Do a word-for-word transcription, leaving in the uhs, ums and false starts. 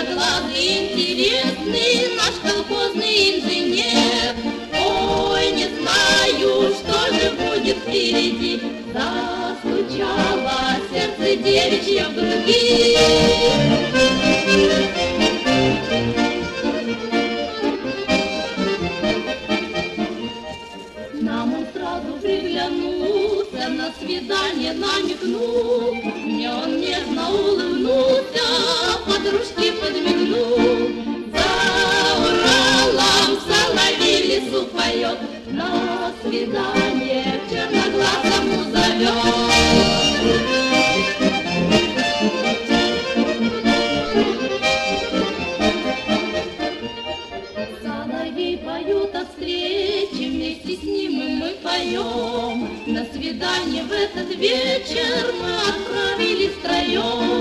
черноглазый, интересный наш колхозный инженер. Ой, не знаю, что же будет впереди, застучало сердце девичье в груди. Нам он сразу приглянулся, на свидание намекнул. Мне он нежно улыбнулся, подружке подмигнул. За Уралом соловей в лесу поет, на свидание к черноглазому зовет. Соловей поет о встрече, вместе с ним и мы поем. На свидание в этот вечер мы отправились втроем.